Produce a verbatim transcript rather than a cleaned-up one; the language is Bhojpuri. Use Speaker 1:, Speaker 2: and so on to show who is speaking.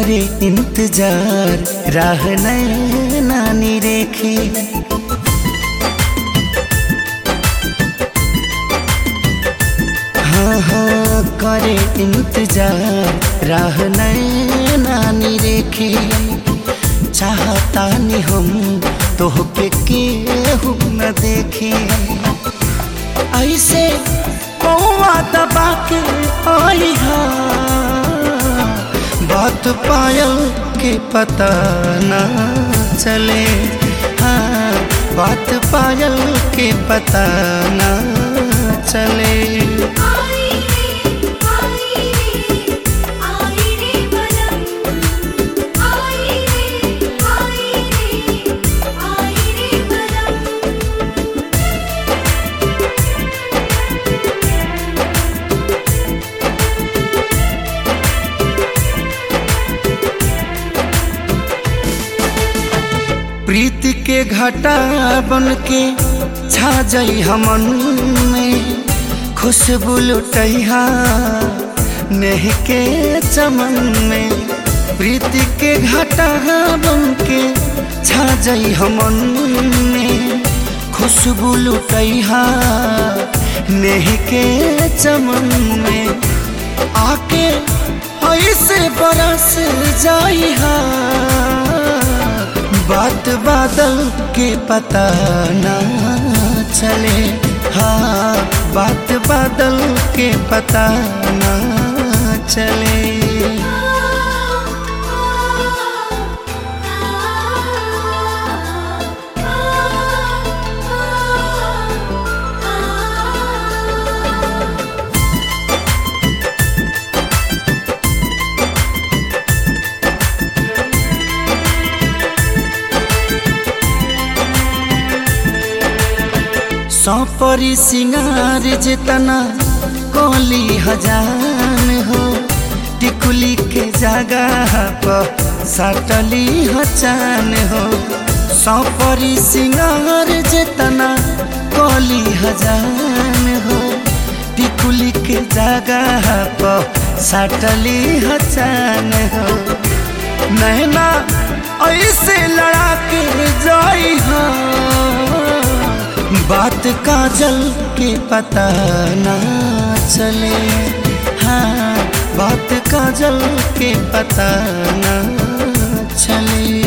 Speaker 1: करे इंतजार राह नानी रेखे। हाँ हाँ करे इंतजार राह नानी रेखे। चाहता नहीं हम तोहके केहू न देखे। ऐसे पौवा दबा के आई हा, बात पायल के पता न चले। हाँ बात पायल के पता न चले। प्रीति के घटा बन के छा जाई हमन में। खुशबू लुटैहा नेह के चमन में। प्रीति के घटा बन के छा जाई हमन में। खुशबू लुटैहा नेह के चमन में। आके ऐसे बरस जाई हा, बात बादल के पता न चले। हाँ बात बादल के पता न चले। सौपरी सिंगार जितना कोली हजान हो। टिकुली के जगह पर सटली हचान हो। सौपरी सिंगार जितना कोली हजान हो। टिकुली के जगह पर सटली हचान हो। नैना ऐसे लड़ा के जाई हा, बात काजल के पता न चले। हाँ बात काजल के पता न चले।